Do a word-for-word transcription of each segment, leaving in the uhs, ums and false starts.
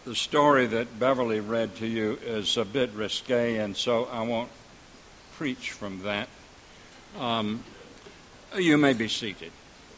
the story that Beverly read to you is a bit risque, and so I won't preach from that. Um, you may be seated.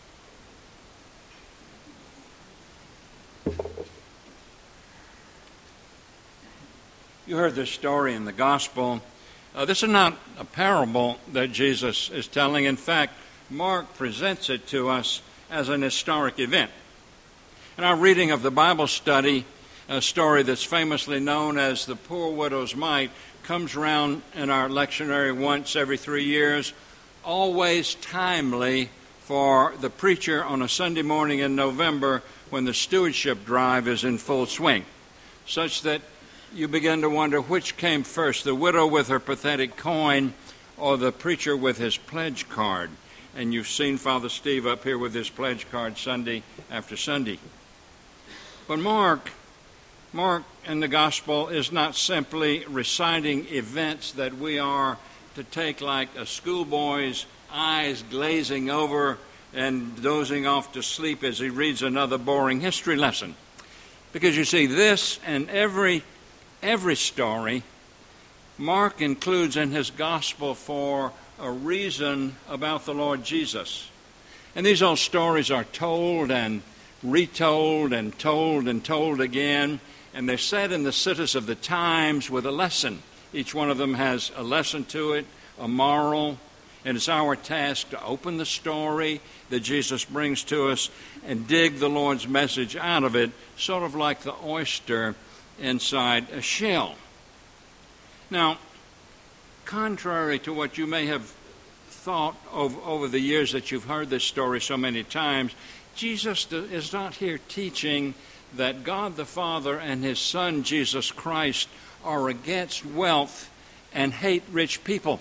You heard this story in the gospel. Uh, this is not a parable that Jesus is telling. In fact, Mark presents it to us as an historic event. In our reading of the Bible study, a story that's famously known as the Poor Widow's Mite comes around in our lectionary once every three years, always timely for the preacher on a Sunday morning in November when the stewardship drive is in full swing, such that you begin to wonder which came first, the widow with her pathetic coin or the preacher with his pledge card. And you've seen Father Steve up here with his pledge card Sunday after Sunday. But Mark, Mark in the Gospel is not simply reciting events that we are to take like a schoolboy's eyes glazing over and dozing off to sleep as he reads another boring history lesson. Because you see, this and every every story Mark includes in his Gospel for a reason about the Lord Jesus. And these old stories are told and retold and told and told again, and they're set in the cities of the times with a lesson. Each one of them has a lesson to it, a moral, and it's our task to open the story that Jesus brings to us and dig the Lord's message out of it, sort of like the oyster inside a shell. Now, contrary to what you may have thought over, over the years that you've heard this story so many times, Jesus is not here teaching that God the Father and his Son Jesus Christ are against wealth and hate rich people.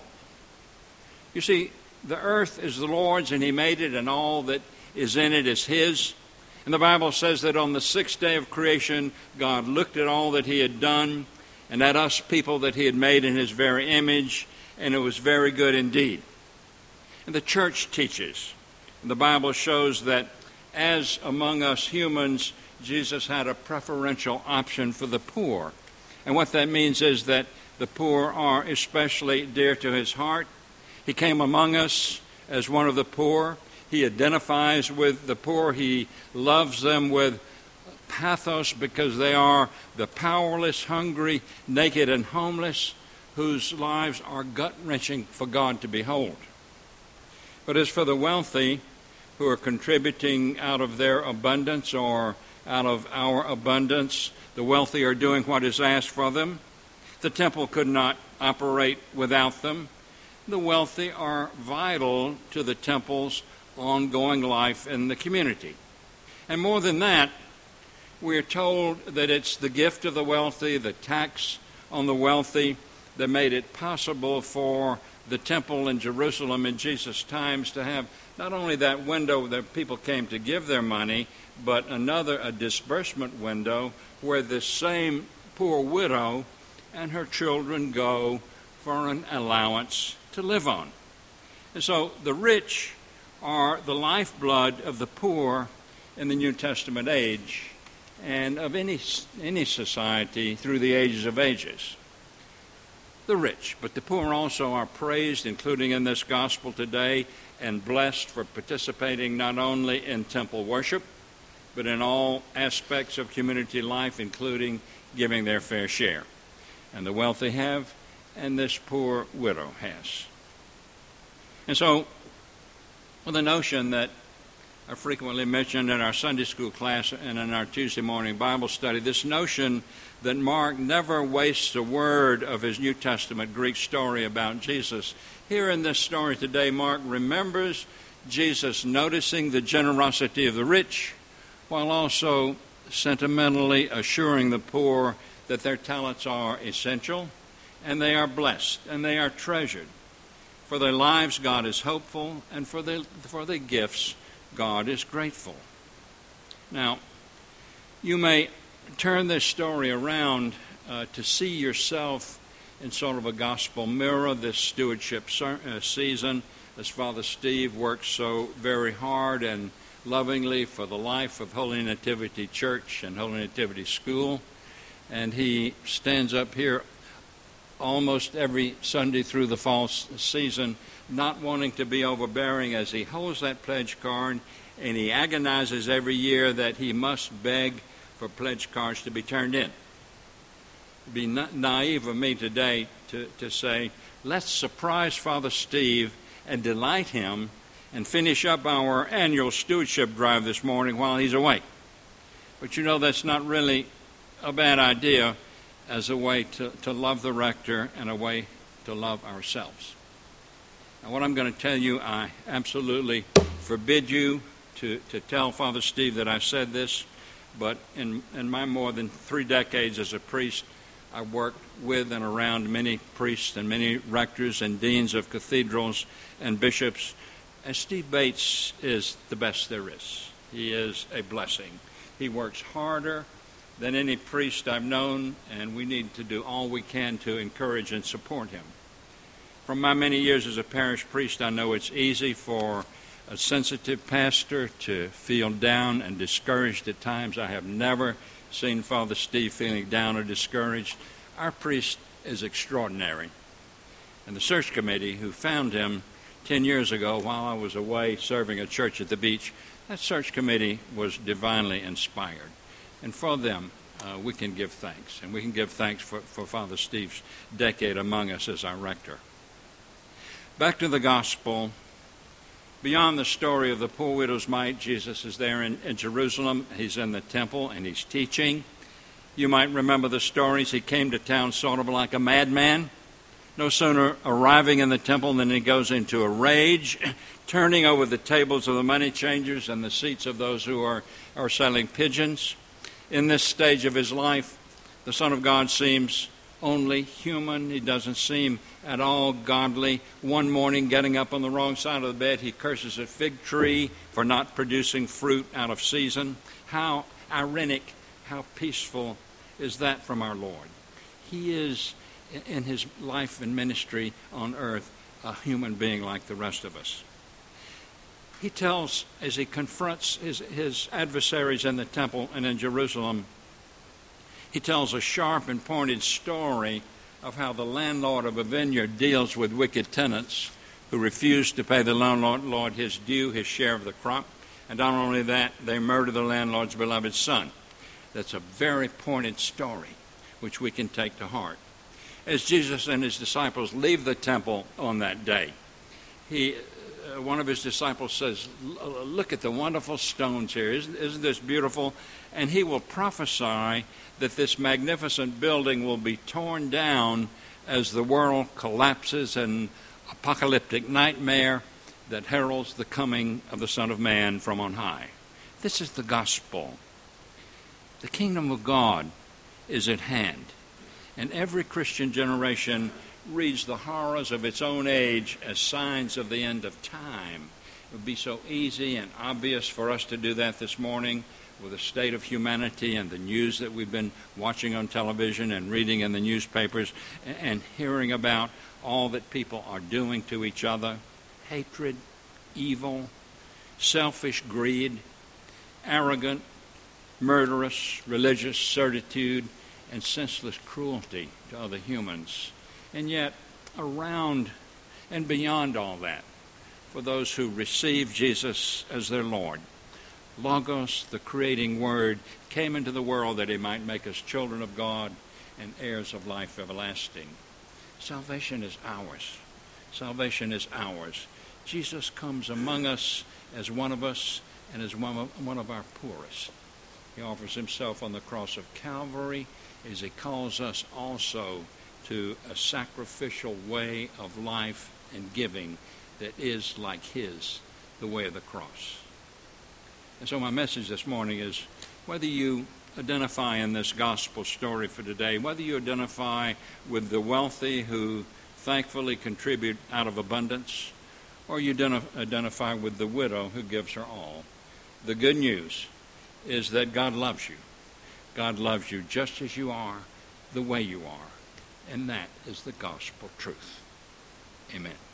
You see, the earth is the Lord's and he made it, and all that is in it is his. And the Bible says that on the sixth day of creation, God looked at all that he had done and at us people that he had made in his very image, and it was very good indeed. And the church teaches, and the Bible shows that as among us humans, Jesus had a preferential option for the poor. And what that means is that the poor are especially dear to his heart. He came among us as one of the poor. He identifies with the poor. He loves them with pathos because they are the powerless, hungry, naked, and homeless whose lives are gut-wrenching for God to behold. But as for the wealthy who are contributing out of their abundance or out of our abundance, the wealthy are doing what is asked for them. The temple could not operate without them. The wealthy are vital to the temple's ongoing life in the community. And more than that, we are told that it's the gift of the wealthy, the tax on the wealthy, that made it possible for the temple in Jerusalem in Jesus' times to have not only that window that people came to give their money, but another, a disbursement window, where this same poor widow and her children go for an allowance to live on. And so the rich are the lifeblood of the poor in the New Testament age and of any any society through the ages of ages. The rich, but the poor also are praised, including in this gospel today, and blessed for participating not only in temple worship, but in all aspects of community life, including giving their fair share. And the wealthy have, and this poor widow has. And so, with the notion that I frequently mentioned in our Sunday school class and in our Tuesday morning Bible study, this notion that Mark never wastes a word of his New Testament Greek story about Jesus. Here in this story today, Mark remembers Jesus noticing the generosity of the rich, while also sentimentally assuring the poor that their talents are essential, and they are blessed, and they are treasured. For their lives, God is hopeful, and for their, for their gifts, God is grateful. Now, you may turn this story around uh, to see yourself in sort of a gospel mirror this stewardship ser- uh, season, as Father Steve works so very hard and lovingly for the life of Holy Nativity Church and Holy Nativity School. and he stands up here almost every Sunday through the fall season, not wanting to be overbearing as he holds that pledge card, and he agonizes every year that he must beg for pledge cards to be turned in. It'd be na- naive of me today to, to say, let's surprise Father Steve and delight him and finish up our annual stewardship drive this morning while he's awake. But you know, that's not really a bad idea as a way to, to love the rector and a way to love ourselves. Now, what I'm going to tell you, I absolutely forbid you to, to tell Father Steve that I said this, but in, in my more than three decades as a priest, I worked with and around many priests and many rectors and deans of cathedrals and bishops, and Steve Bates is the best there is. He is a blessing. He works harder than any priest I've known, and we need to do all we can to encourage and support him. From my many years as a parish priest, I know it's easy for a sensitive pastor to feel down and discouraged at times. I have never seen Father Steve feeling down or discouraged. Our priest is extraordinary. And the search committee who found him ten years ago while I was away serving a church at the beach, that search committee was divinely inspired. And for them, uh, we can give thanks. And we can give thanks for, for Father Steve's decade among us as our rector. Back to the gospel. Beyond the story of the poor widow's mite, Jesus is there in, in Jerusalem. He's in the temple and he's teaching. You might remember the stories. He came to town sort of like a madman. No sooner arriving in the temple than he goes into a rage, turning over the tables of the money changers and the seats of those who are, are selling pigeons. In this stage of his life, the Son of God seems only human. He doesn't seem at all godly. One morning, getting up on the wrong side of the bed, he curses a fig tree for not producing fruit out of season. How ironic, how peaceful is that from our Lord? He is, in his life and ministry on earth, a human being like the rest of us. He tells, as he confronts his, his adversaries in the temple and in Jerusalem, he tells a sharp and pointed story of how the landlord of a vineyard deals with wicked tenants who refuse to pay the landlord his due, his share of the crop. And not only that, they murder the landlord's beloved son. That's a very pointed story, which we can take to heart. As Jesus and his disciples leave the temple on that day, he... one of his disciples says, look at the wonderful stones here. Isn't, isn't this beautiful? And he will prophesy that this magnificent building will be torn down as the world collapses in apocalyptic nightmare that heralds the coming of the Son of Man from on high. This is the gospel. The kingdom of God is at hand. And every Christian generation reads the horrors of its own age as signs of the end of time. It would be so easy and obvious for us to do that this morning with the state of humanity and the news that we've been watching on television and reading in the newspapers and hearing about all that people are doing to each other. Hatred, evil, selfish greed, arrogant, murderous, religious certitude, and senseless cruelty to other humans. And yet, around and beyond all that, for those who receive Jesus as their Lord, Logos, the creating Word, came into the world that he might make us children of God and heirs of life everlasting. Salvation is ours. Salvation is ours. Jesus comes among us as one of us and as one of, one of our poorest. He offers himself on the cross of Calvary as he calls us also to a sacrificial way of life and giving that is like his, the way of the cross. And so my message this morning is, whether you identify in this gospel story for today, whether you identify with the wealthy who thankfully contribute out of abundance, or you identify with the widow who gives her all, the good news is that God loves you. God loves you just as you are, the way you are. And that is the gospel truth. Amen.